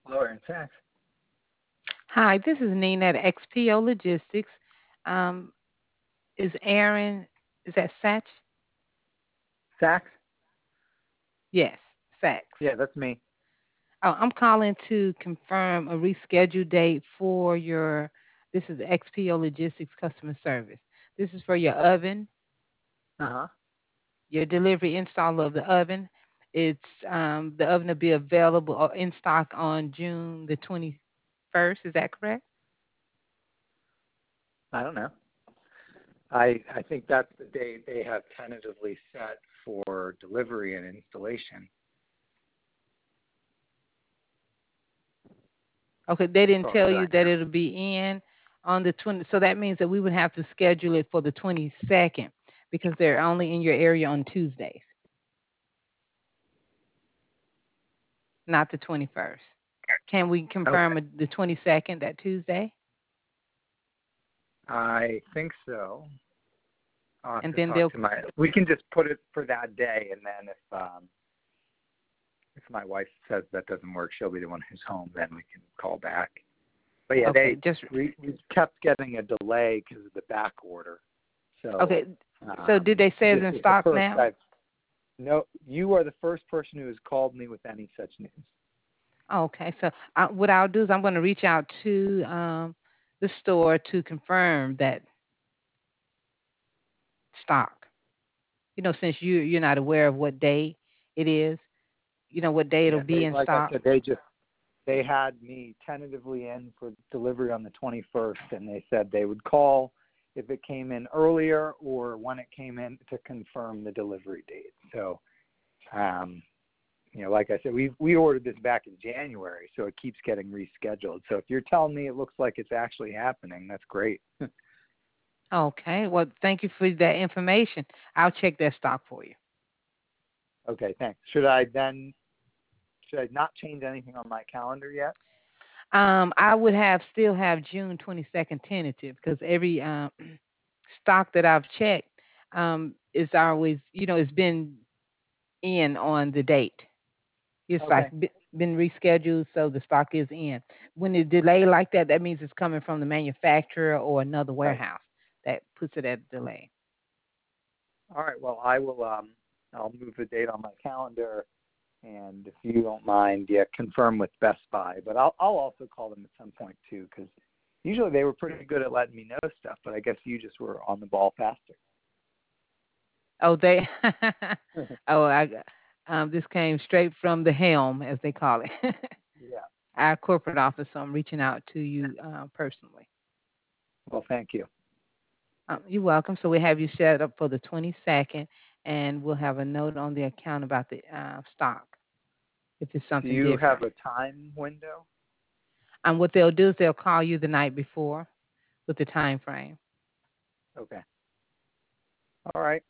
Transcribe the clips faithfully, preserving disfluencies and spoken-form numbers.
Lower in Saks. Hi, this is Nina at X P O Logistics. Um, is Aaron, is that Satch? Saks? Yes, Sachs. Yeah, that's me. Oh, I'm calling to confirm a rescheduled date for your, this is X P O Logistics customer service. This is for your oven, Uh huh. your delivery install of the oven. It's um, the oven will be available or in stock on June the twenty-first. Is that correct? I don't know. I I think that's the date they have tentatively set for delivery and installation. Okay, they As didn't far as tell I you that know. it'll be in on the twenty. So that means that we would have to schedule it for the twenty-second because they're only in your area on Tuesdays, not the twenty-first. Can we confirm Okay. a- the twenty-second, that Tuesday? I think so. I'll have And to then talk they'll, to my. We can just put it for that day, and then if um if my wife says that doesn't work, she'll be the one who's home. Then we can call back. But yeah, okay, they just, we, we kept getting a delay because of the back order. So okay. So did um, they say it's this in is the stock first now? I've. No, you are the first person who has called me with any such news. Okay, so I, what I'll do is I'm going to reach out to um, the store to confirm that stock. You know, since you you're not aware of what day it is, you know what day it'll Yeah, be they in like I stock. said, they just they had me tentatively in for delivery on the twenty-first, and they said they would call if it came in earlier or when it came in to confirm the delivery date. So, um, you know, like I said, we we ordered this back in January, so it keeps getting rescheduled. So if you're telling me it looks like it's actually happening, that's great. Okay. Well, thank you for that information. I'll check that stock for you. Okay, thanks. Should I then should I not change anything on my calendar yet? Um, I would have still have June twenty-second tentative because every um, stock that I've checked um, is always, you know, it's been in on the date. It's like Okay. be- been rescheduled, so the stock is in. When it delay like that, that means it's coming from the manufacturer or another Right. warehouse that puts it at delay. All right. Well, I will. Um, I'll move the date on my calendar, and if you don't mind, yeah, confirm with Best Buy. But I'll I'll also call them at some point too, because usually they were pretty good at letting me know stuff, but I guess you just were on the ball faster. Oh, they. oh, I. Um, this came straight from the helm, as they call it. Yeah. Our corporate office. So I'm reaching out to you uh, personally. Well, thank you. Um, you're welcome. So we have you set up for the twenty-second, and we'll have a note on the account about the uh, stock if it's Do something you have different. a time window? And what they'll do is they'll call you the night before with the time frame. Okay. All right.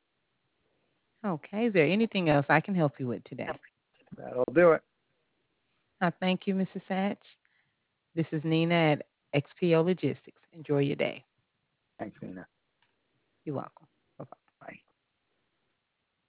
Okay. Is there anything else I can help you with today? That'll do it. Uh, thank you, missus Satch. This is Nina at X P O Logistics. Enjoy your day. Thanks, Nina. You're welcome.